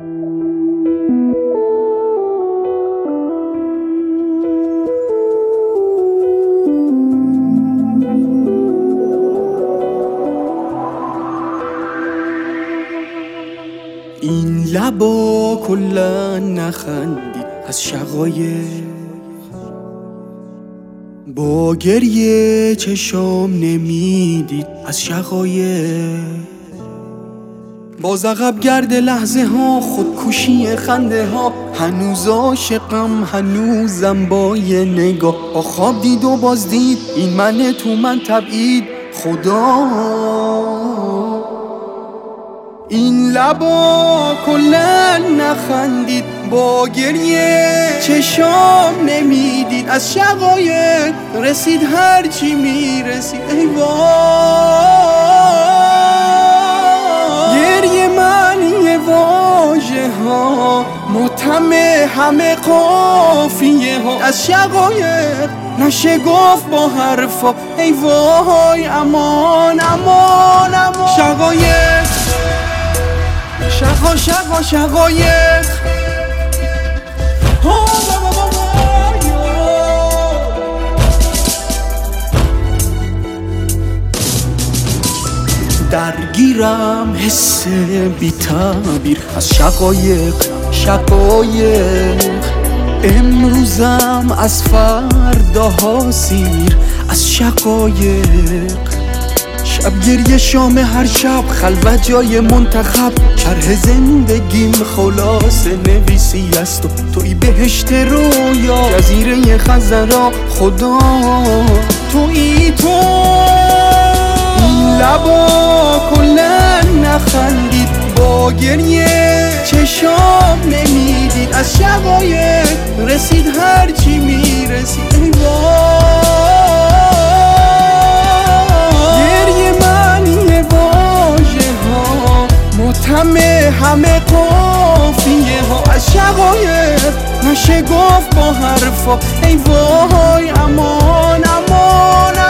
این لبا کلن نخندید از شقایق، با گریه چشام نمیدید از شقایق. باز عقب گرد لحظه ها، خودکشی خنده ها، هنوز عاشقم هنوزم با یه نگاه. با خواب دید و باز دید این من تو من تبعید خدا. این لبا کلن نخندید، با گریه چشام نمیدید از شقایق. رسید هرچی میرسید ای وای. گریه معنی واژه ها، متهم همه قافیه ها از شقایق. نشه گفت با حرفا ای وای. امان امان امان. شقایق شقایق درگیرم حس بی تعبیر از شقایق. امروزم از فرداها سیر از شقایق. شب گریه شام هر شب، خلوت جای منتخب. شرح زندگیم خلاصه نویسی است و توی بهشت رویا، جزیره خزرا خدا توی تو. این لبا کلن نخندید، با گریه چشام نمیدید از شقایق. رسید هرچی میرسید ای وای. همه قافیه ها از شقایق. نشه گفت با حرفا ای وای. امان امان